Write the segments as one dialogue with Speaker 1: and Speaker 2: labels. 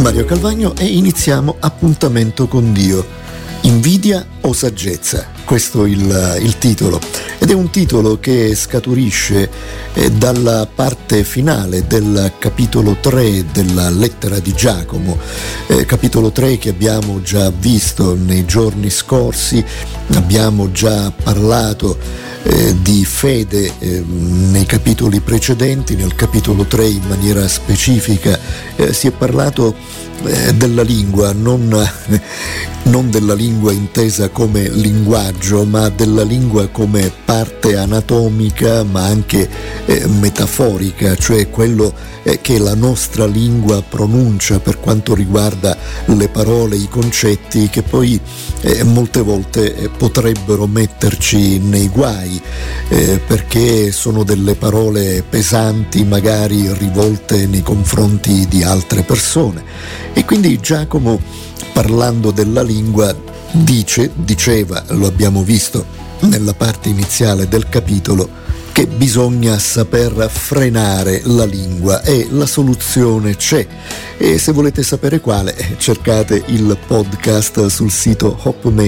Speaker 1: Mario Calvagno e iniziamo Appuntamento con Dio. Invidia o saggezza? Questo è il titolo, ed è un titolo che scaturisce dalla parte finale del capitolo 3 della lettera di Giacomo, capitolo 3 che abbiamo già visto nei giorni scorsi. Abbiamo già parlato di fede nei capitoli precedenti. Nel capitolo 3 in maniera specifica si è parlato della lingua, non della lingua intesa come linguaggio, ma della lingua come parte anatomica ma anche metaforica, cioè quello che la nostra lingua pronuncia per quanto riguarda le parole, i concetti che poi molte volte potrebbero metterci nei guai, perché sono delle parole pesanti, magari rivolte nei confronti di altre persone. E quindi Giacomo, parlando della lingua, diceva, lo abbiamo visto nella parte iniziale del capitolo, che bisogna saper frenare la lingua e la soluzione c'è. E se volete sapere quale, cercate il podcast sul sito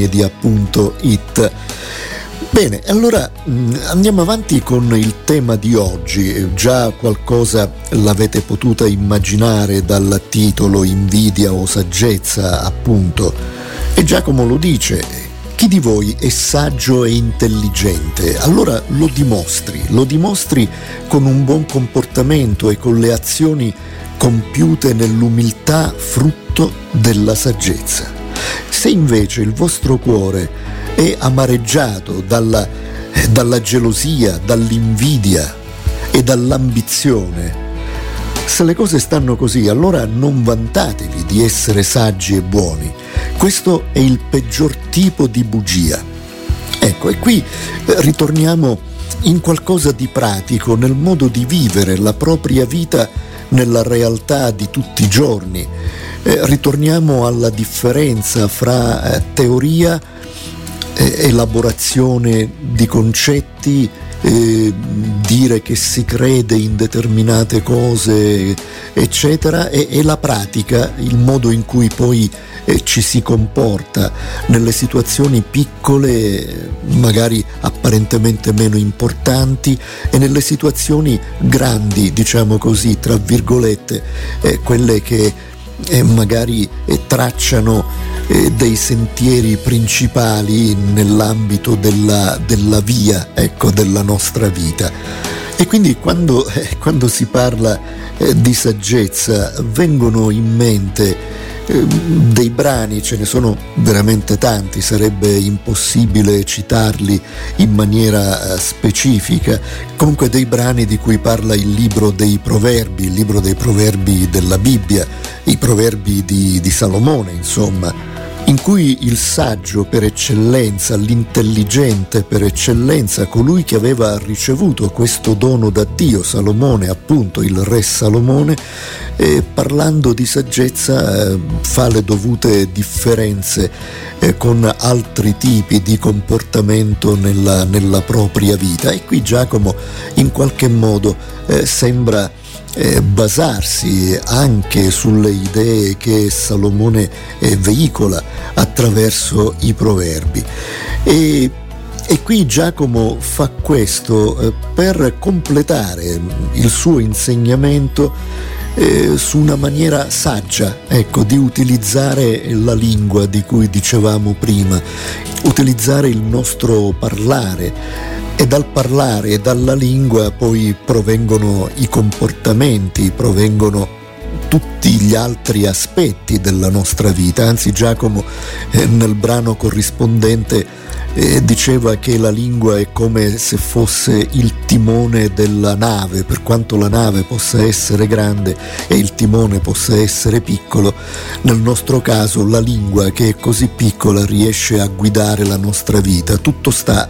Speaker 1: hopmedia.it. Bene, allora andiamo avanti con il tema di oggi. Già qualcosa l'avete potuta immaginare dal titolo, invidia o saggezza, appunto. E Giacomo lo dice: chi di voi è saggio e intelligente? Allora lo dimostri con un buon comportamento e con le azioni compiute nell'umiltà, frutto della saggezza. Se invece il vostro cuore è amareggiato dalla gelosia, dall'invidia e dall'ambizione, se le cose stanno così, allora non vantatevi di essere saggi e buoni. Questo è il peggior tipo di bugia. Ecco, e qui ritorniamo in qualcosa di pratico, nel modo di vivere la propria vita nella realtà di tutti i giorni. Ritorniamo alla differenza fra teoria, elaborazione di concetti, dire che si crede in determinate cose, eccetera, e la pratica, il modo in cui poi ci si comporta nelle situazioni piccole, magari apparentemente meno importanti, e nelle situazioni grandi, diciamo così, tra virgolette, quelle che magari tracciano dei sentieri principali nell'ambito della via, ecco, della nostra vita. E quindi quando si parla di saggezza vengono in mente dei brani, ce ne sono veramente tanti, sarebbe impossibile citarli in maniera specifica, comunque dei brani di cui parla il libro dei proverbi, il libro dei proverbi della Bibbia, i proverbi di Salomone, insomma, in cui il saggio per eccellenza, l'intelligente per eccellenza, colui che aveva ricevuto questo dono da Dio, Salomone, appunto il re Salomone, parlando di saggezza fa le dovute differenze con altri tipi di comportamento nella propria vita. E qui Giacomo in qualche modo sembra basarsi anche sulle idee che Salomone veicola attraverso i proverbi. E qui Giacomo fa questo per completare il suo insegnamento su una maniera saggia, ecco, di utilizzare la lingua di cui dicevamo prima, utilizzare il nostro parlare. E dal parlare e dalla lingua poi provengono i comportamenti, provengono tutti gli altri aspetti della nostra vita. Anzi, Giacomo nel brano corrispondente diceva che la lingua è come se fosse il timone della nave. Per quanto la nave possa essere grande e il timone possa essere piccolo, nel nostro caso la lingua, che è così piccola, riesce a guidare la nostra vita. Tutto sta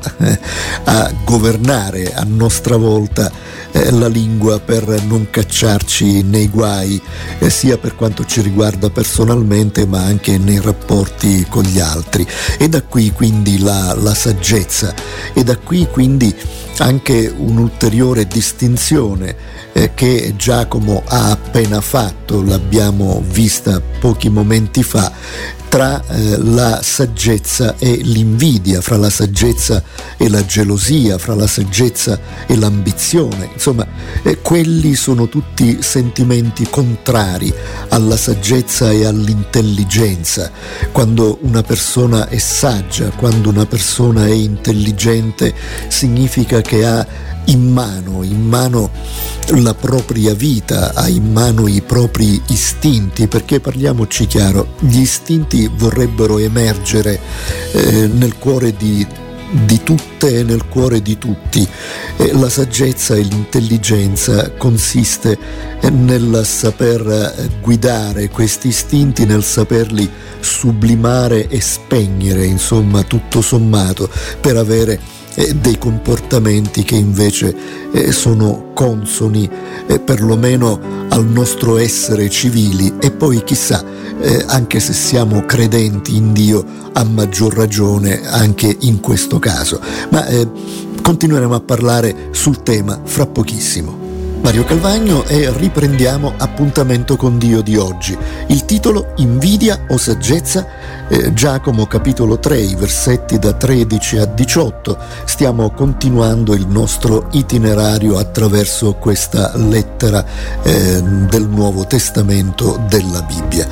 Speaker 1: a governare a nostra volta la lingua per non cacciarci nei guai, sia per quanto ci riguarda personalmente ma anche nei rapporti con gli altri. E da qui quindi la la saggezza, e da qui quindi anche un'ulteriore distinzione che Giacomo ha appena fatto, l'abbiamo vista pochi momenti fa, tra la saggezza e l'invidia, fra la saggezza e la gelosia, fra la saggezza e l'ambizione. Insomma, quelli sono tutti sentimenti contrari alla saggezza e all'intelligenza. Quando una persona è saggia, quando una persona è intelligente, significa che ha in mano la propria vita, ha in mano i propri istinti, perché parliamoci chiaro, gli istinti vorrebbero emergere nel cuore di tutte e nel cuore di tutti. La saggezza e l'intelligenza consiste nel saper guidare questi istinti, nel saperli sublimare e spegnere, insomma, tutto sommato, per avere dei comportamenti che invece sono consoni perlomeno al nostro essere civili, e poi chissà, anche se siamo credenti in Dio, a maggior ragione anche in questo caso. Ma continueremo a parlare sul tema fra pochissimo. Mario Calvagno, e riprendiamo Appuntamento con Dio di oggi. Il titolo: Invidia o saggezza? Giacomo capitolo 3, i versetti da 13 a 18. Stiamo continuando il nostro itinerario attraverso questa lettera del Nuovo Testamento della Bibbia.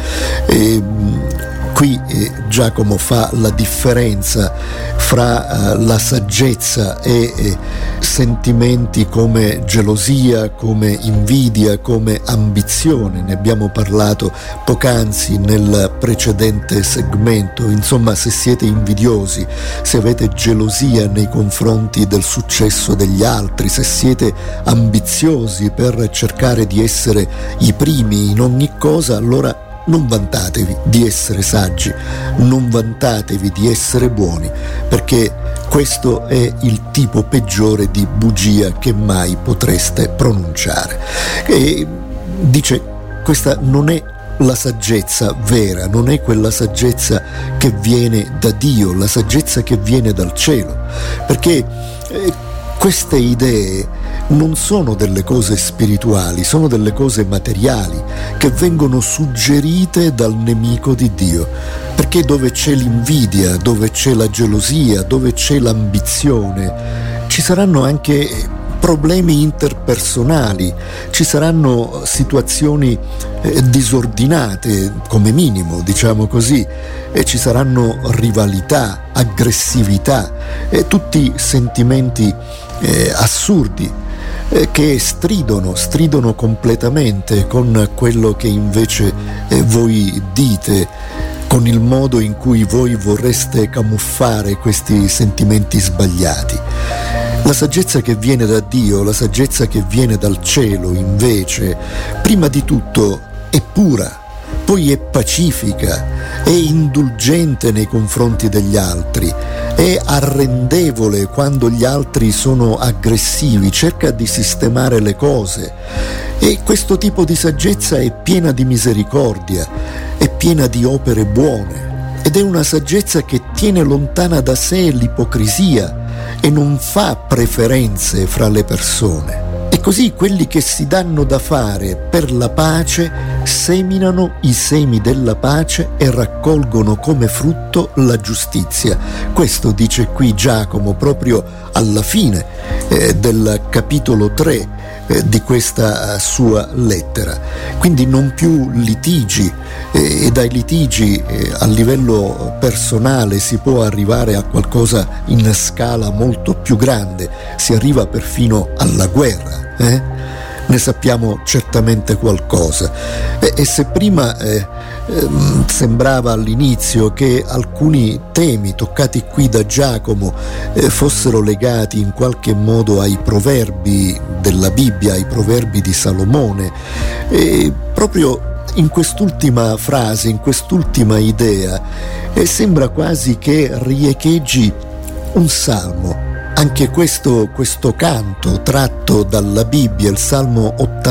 Speaker 1: Qui Giacomo fa la differenza fra la saggezza e sentimenti come gelosia, come invidia, come ambizione. Ne abbiamo parlato poc'anzi nel precedente segmento. Insomma, se siete invidiosi, se avete gelosia nei confronti del successo degli altri, se siete ambiziosi per cercare di essere i primi in ogni cosa, allora non vantatevi di essere saggi, non vantatevi di essere buoni, perché questo è il tipo peggiore di bugia che mai potreste pronunciare. E dice, questa non è la saggezza vera, non è quella saggezza che viene da Dio, la saggezza che viene dal cielo, perché queste idee non sono delle cose spirituali, sono delle cose materiali che vengono suggerite dal nemico di Dio, perché dove c'è l'invidia, dove c'è la gelosia, dove c'è l'ambizione, ci saranno anche problemi interpersonali, ci saranno situazioni disordinate, come minimo, diciamo così, e ci saranno rivalità, aggressività, tutti sentimenti assurdi che stridono completamente con quello che invece voi dite, con il modo in cui voi vorreste camuffare questi sentimenti sbagliati. La saggezza che viene da Dio, la saggezza che viene dal cielo, invece, prima di tutto è pura, poi è pacifica, è indulgente nei confronti degli altri, è arrendevole quando gli altri sono aggressivi, cerca di sistemare le cose, e questo tipo di saggezza è piena di misericordia, è piena di opere buone, ed è una saggezza che tiene lontana da sé l'ipocrisia e non fa preferenze fra le persone. E così quelli che si danno da fare per la pace seminano i semi della pace e raccolgono come frutto la giustizia. Questo dice qui Giacomo proprio alla fine del capitolo 3 di questa sua lettera. Quindi non più litigi, e dai litigi a livello personale si può arrivare a qualcosa in scala molto più grande, si arriva perfino alla guerra. Ne sappiamo certamente qualcosa, e se prima sembrava all'inizio che alcuni temi toccati qui da Giacomo fossero legati in qualche modo ai proverbi della Bibbia, ai proverbi di Salomone, proprio in quest'ultima frase, in quest'ultima idea, sembra quasi che riecheggi un salmo. Anche questo canto tratto dalla Bibbia, il Salmo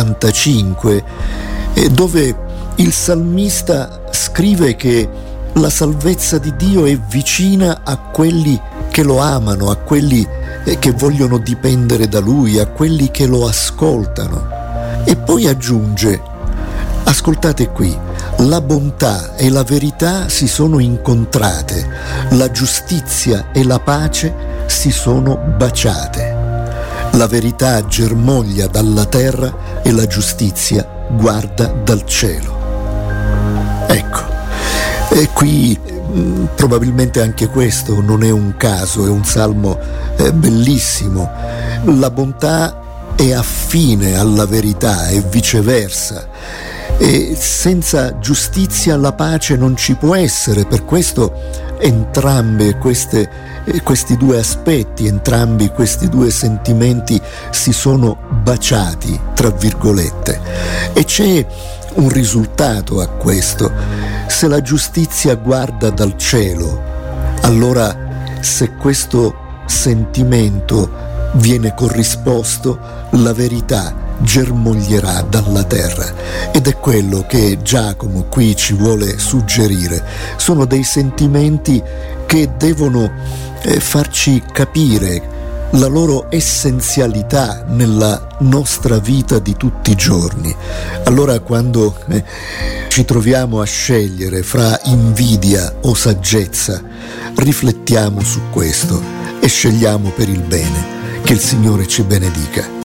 Speaker 1: 85, dove il salmista scrive che la salvezza di Dio è vicina a quelli che lo amano, a quelli che vogliono dipendere da Lui, a quelli che lo ascoltano. E poi aggiunge: ascoltate qui, la bontà e la verità si sono incontrate, la giustizia e la pace si sono baciate. La verità germoglia dalla terra e la giustizia guarda dal cielo. Ecco, e qui probabilmente anche questo non è un caso, è un salmo bellissimo. La bontà è affine alla verità e viceversa. E senza giustizia la pace non ci può essere. Per questo entrambi questi due aspetti, entrambi questi due sentimenti si sono baciati, tra virgolette. E c'è un risultato a questo. Se la giustizia guarda dal cielo, allora se questo sentimento viene corrisposto, la verità germoglierà dalla terra. Ed è quello che Giacomo qui ci vuole suggerire. Sono dei sentimenti che devono farci capire la loro essenzialità nella nostra vita di tutti i giorni. Allora quando ci troviamo a scegliere fra invidia o saggezza, riflettiamo su questo e scegliamo per il bene. Che il Signore ci benedica.